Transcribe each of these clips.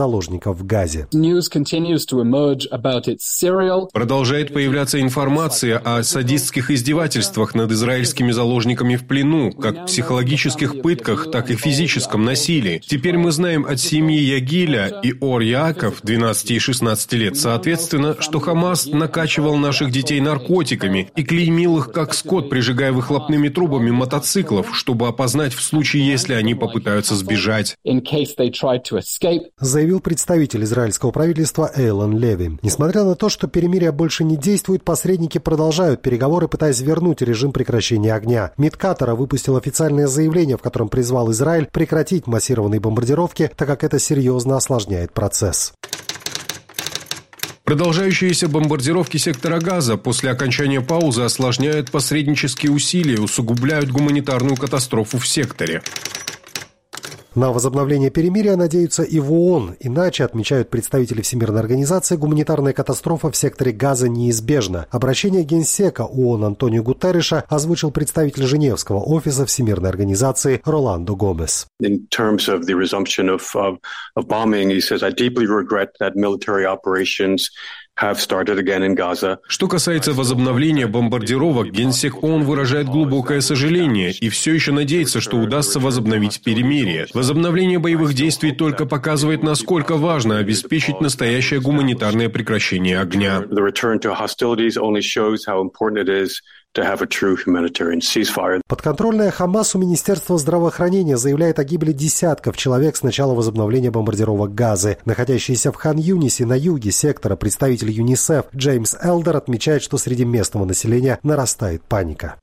заложников в Газе. Продолжает появляться информация о садистских издевательствах над израильскими заложниками в плену, как психологических пытках, так и физическом насилии. Теперь мы знаем от семьи Ягиля и Ор Яаков, 12 и 16 лет, соответственно, что Хамас накачивал наших детей наркотиками и клеймил их как скот, прижигая выхлопными трубами мотоциклов, чтобы опознать в случае, если они попытаются сбежать. Заявил представитель израильского правительства Эйлон Леви. Несмотря на то, что перемирие больше не действует, посредники продолжают переговоры, пытаясь вернуть режим прекращения огня. МИД Катара выпустил официальное заявление, в котором призвал Израиль прекратить массированные бомбардировки, так как это серьезно осложняет процесс. Продолжающиеся бомбардировки сектора Газа после окончания паузы осложняют посреднические усилия и усугубляют гуманитарную катастрофу в секторе. На возобновление перемирия надеются и в ООН. Иначе, отмечают представители Всемирной организации, гуманитарная катастрофа в секторе Газа неизбежна. Обращение Генсека ООН Антонио Гутерреша озвучил представитель Женевского офиса Всемирной организации Роландо Гомес. Что касается возобновления бомбардировок, Генсек ООН выражает глубокое сожаление и все еще надеется, что удастся возобновить перемирие. Возобновление боевых действий только показывает, насколько важно обеспечить настоящее гуманитарное прекращение огня. Подконтрольное Хамасу Министерство здравоохранения заявляет о гибели десятков человек с начала возобновления бомбардировок Газы. Находящийся в Хан-Юнисе на юге сектора представитель ЮНИСЕФ Джеймс Элдер отмечает, что среди местного населения нарастает паника.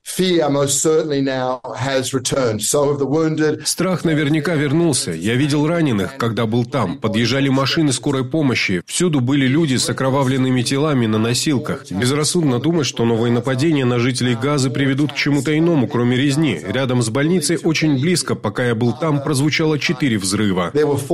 Страх наверняка вернулся. Я видел раненых, когда был там. Подъезжали машины скорой помощи. Всюду были люди с окровавленными телами на носилках. Безрассудно думать, что новые нападения на жителей Газы приведут к чему-то иному, кроме резни. Рядом с больницей, очень близко, пока я был там, прозвучало 4 взрыва.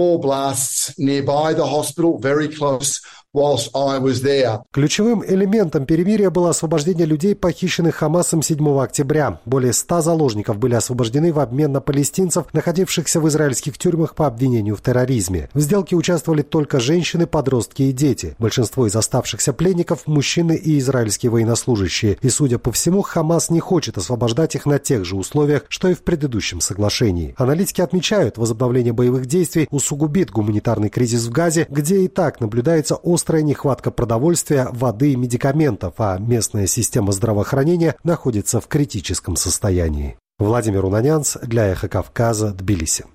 Ключевым элементом перемирия было освобождение людей, похищенных Хамасом 7 октября. Более 100 заложников были освобождены в обмен на палестинцев, находившихся в израильских тюрьмах по обвинению в терроризме. В сделке участвовали только женщины, подростки и дети. Большинство из оставшихся пленников – мужчины и израильские военнослужащие. И, судя по всему, Хамас не хочет освобождать их на тех же условиях, что и в предыдущем соглашении. Аналитики отмечают, возобновление боевых действий усугубит гуманитарный кризис в Газе, где и так наблюдается острая нехватка продовольствия, воды и медикаментов, а местная система здравоохранения находится в критическом состоянии. Владимир Унанянц для Эхо Кавказа, Тбилиси.